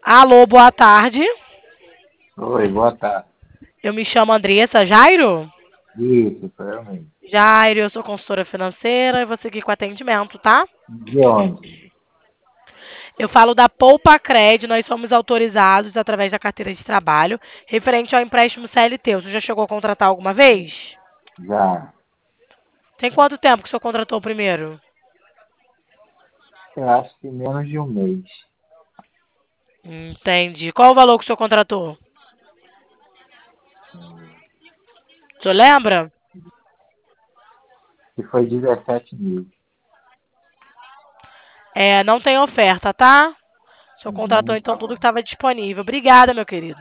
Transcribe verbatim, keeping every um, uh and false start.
Alô, boa tarde. Oi, boa tarde. Eu me chamo Andressa Jairo. Isso, sou eu mesmo. Jairo, eu sou consultora financeira e vou seguir com atendimento, tá? De onde? Eu falo da Poupa Cred, nós somos autorizados através da carteira de trabalho, referente ao empréstimo C L T. Você já chegou a contratar alguma vez? Já. Tem quanto tempo que o senhor contratou o primeiro? Eu acho que menos de um mês. Entendi. Qual o valor que o senhor contratou? Hum, O senhor lembra? Que foi dezessete mil. É, não tem oferta, tá? O senhor contratou Uhum, tá então tudo que bom. estava disponível. Obrigada, meu querido.